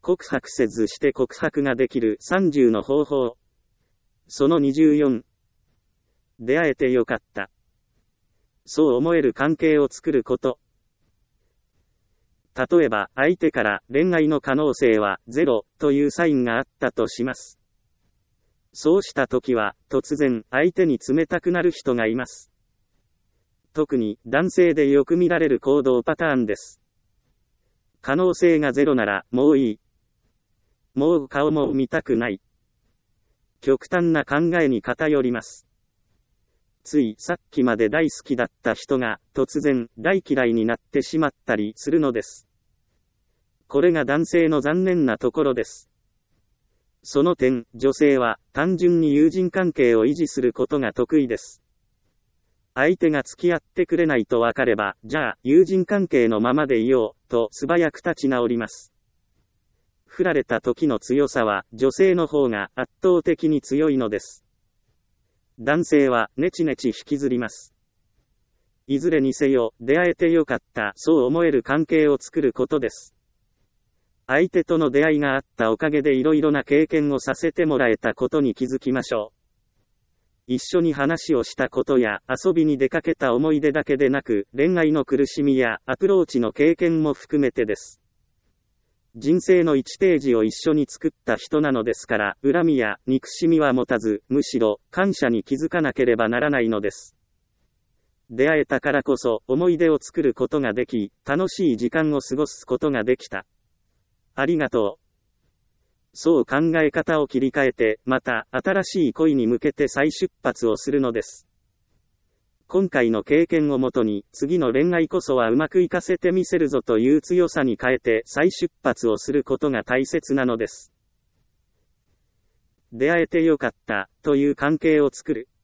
告白せずして告白ができる30の方法。その24。出会えてよかった。そう思える関係を作ること。例えば、相手から恋愛の可能性は0というサインがあったとします。そうしたときは、突然、相手に冷たくなる人がいます。特に、男性でよく見られる行動パターンです。可能性が0なら、もういい。もう顔も見たくない。極端な考えに偏ります。ついさっきまで大好きだった人が、突然、大嫌いになってしまったりするのです。これが男性の残念なところです。その点、女性は単純に友人関係を維持することが得意です。相手が付き合ってくれないと分かれば、じゃあ友人関係のままでいよう、と素早く立ち直ります。振られた時の強さは女性の方が圧倒的に強いのです。男性はネチネチ引きずります。いずれにせよ、出会えてよかった、そう思える関係を作ることです。相手との出会いがあったおかげでいろいろな経験をさせてもらえたことに気づきましょう。一緒に話をしたことや遊びに出かけた思い出だけでなく、恋愛の苦しみやアプローチの経験も含めてです。人生の1ページを一緒に作った人なのですから、恨みや憎しみは持たず、むしろ感謝に気づかなければならないのです。出会えたからこそ思い出を作ることができ、楽しい時間を過ごすことができた。ありがとう。そう考え方を切り替えて、また新しい恋に向けて再出発をするのです。今回の経験をもとに、次の恋愛こそはうまくいかせてみせるぞという強さに変えて再出発をすることが大切なのです。出会えてよかった、という関係を作る。